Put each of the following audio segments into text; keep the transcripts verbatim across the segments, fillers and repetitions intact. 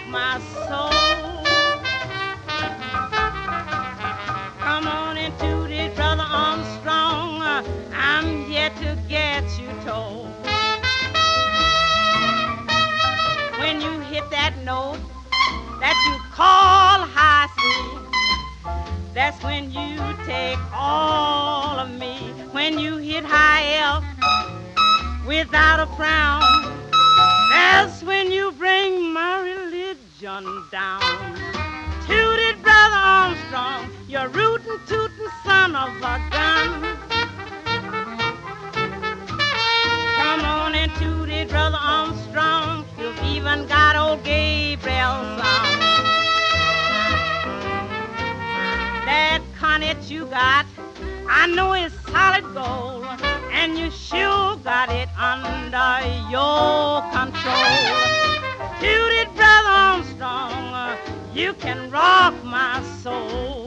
my soul. Come on and toot it, Brother Armstrong. Uh, I'm here to get you told. When you hit that note that you call high C, that's when you take all of me. When you hit high F without a frown, that's when you bring my religion down. Toot it, Brother Armstrong, you're rootin' tootin' son of a gun. Come on and toot it, Brother Armstrong, you've even got old Gabriel's song. That cornet you got, I know it's solid gold, and you sure got it under your control. Toot it, Brother Armstrong, you can rock my soul.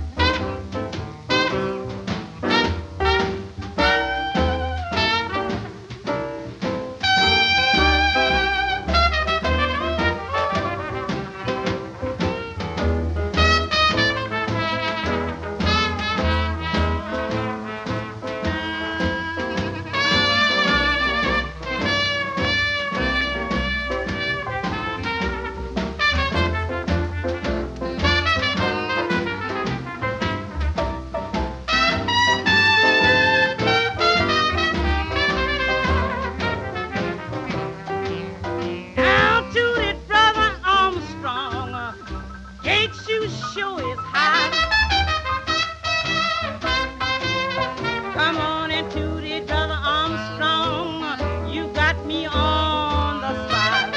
Come on and toot it, Brother Armstrong, you got me on the spot.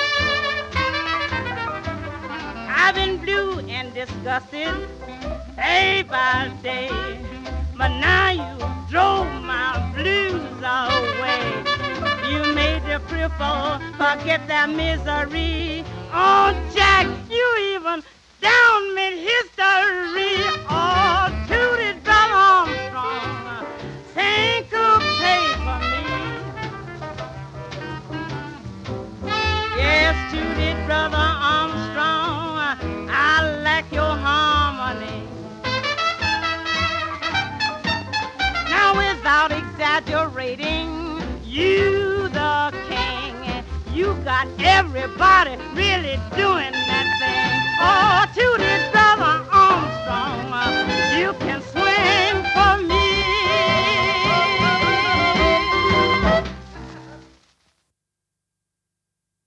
I've been blue and disgusted day by day, but now you drove my blues away. You made the cripple forget their misery. Oh, Jack, you even down mid history. Oh, toot it, Brother Armstrong, sing could pay for me. Yes, toot it, Brother Armstrong, I like your harmony. Now, without exaggerating, you the king, you got everybody really doing that.